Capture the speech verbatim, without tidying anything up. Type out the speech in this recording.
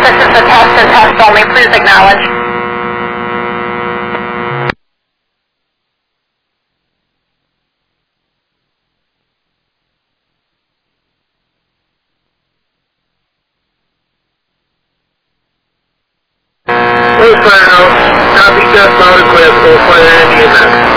this is a test and test only. Please acknowledge. Full fire out. Copy test, loud and clear. Full fire and E M S.